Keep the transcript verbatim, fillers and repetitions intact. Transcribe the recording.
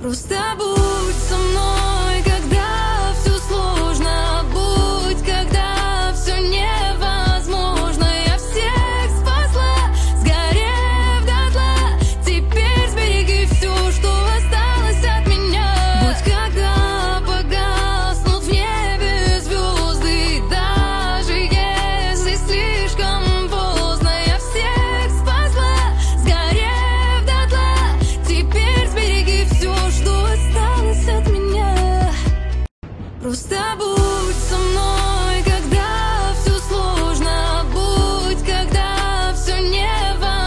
Просто будь со мной, когда все сложно. Будь, когда все невозможно. Я всех спасла, сгорев дотла. Теперь сбереги все, что осталось от меня. Будь, когда погаснут в небе звезды. Даже если слишком поздно. Я всех спасла, сгорев дотла. Теперь сбереги все, что осталось от меня. Просто будь.